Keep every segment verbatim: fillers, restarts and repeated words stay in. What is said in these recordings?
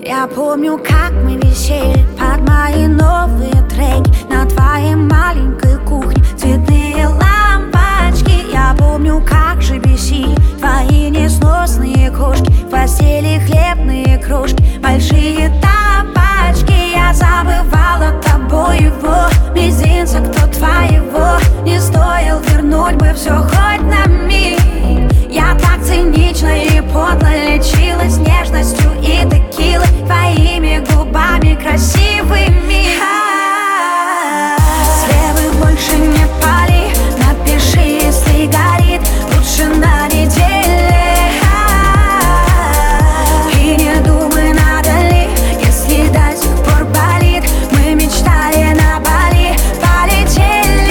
Я помню, как мы висели под мои новые треки на твоей маленькой кухне, цветные лампочки. Я помню, как же бесили твои несносные кошки, в постели хлебные крошки, большие тапочки. Я забывала тобой его мизинца, кто твоего не стоил, вернуть бы все хоть на миг. Я так цинично и подло лечилась нежностью и текилой, твоими губами красивыми. Слевы больше не пали, напиши, если горит, лучше на неделе. И не думай, надо ли, если до сих пор болит. Мы мечтали на Бали, полетели.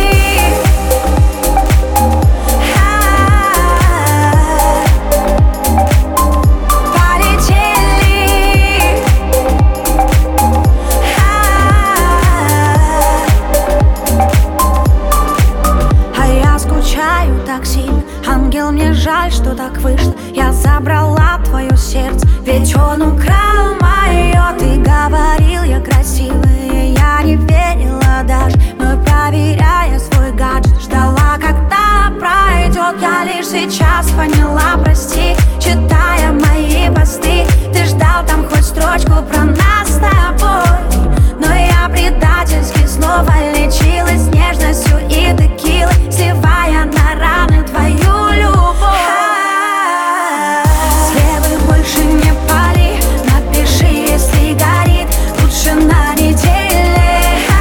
Ангел, мне жаль, что так вышло. Я забрала твое сердце, ведь он украл мое. Ты говорил, я красивая, я не верила даже, но проверяя свой гаджет, ждала, когда пройдет. Я лишь сейчас поняла, прости, читая мои посты. Ты ждал там хоть строчку про нас с тобой, но я предательски снова лечилась нежностью и текилой, сливая на раны твою любовь. Слевы больше не пали, напиши, если горит, лучше на неделе.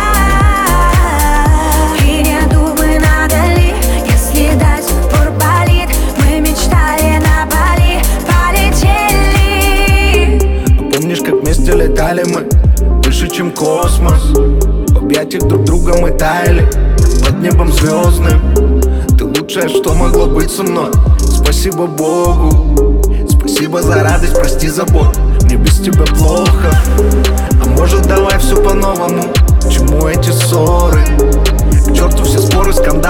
И не думай, надо ли, если до сих пор болит. Мы мечтали на Бали, полетели. Помнишь, как вместе летали мы выше, чем космос? В объятиях друг друга мы таяли под небом звездным. Ты лучшее, что могло быть со мной. Спасибо Богу, спасибо за радость, прости за боль. Мне без тебя плохо, а может давай все по-новому? К чему эти ссоры? К черту все споры, скандалы.